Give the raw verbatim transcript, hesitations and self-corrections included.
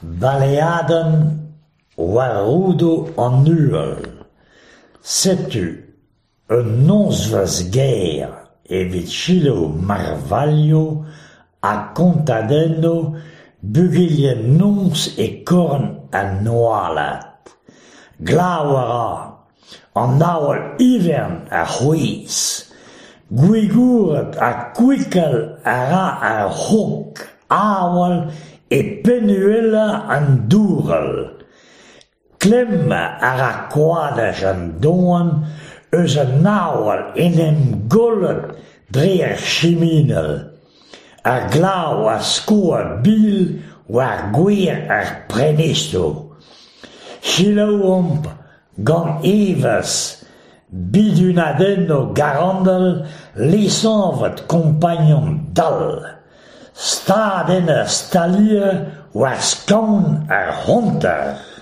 Baleaden war rudo an nuel. Setu, un nonsvas ger evit chilo marvaglio a contadeno bugilien nons e corn an noalat. Glawara, an awal ivern a c'houiz. Gwigouret a kwikel ara a c'hok awal e penuela an dourel. Klemma ara koadaj an doan eus an awal enem gollet dre ar chiminel. Ar glav a skoa bil war gwir ar prenesto. Chilaomp gant evas bidunaden o garandel lesanvet kompagnon dal. Staden a stalir war skaon ar honter.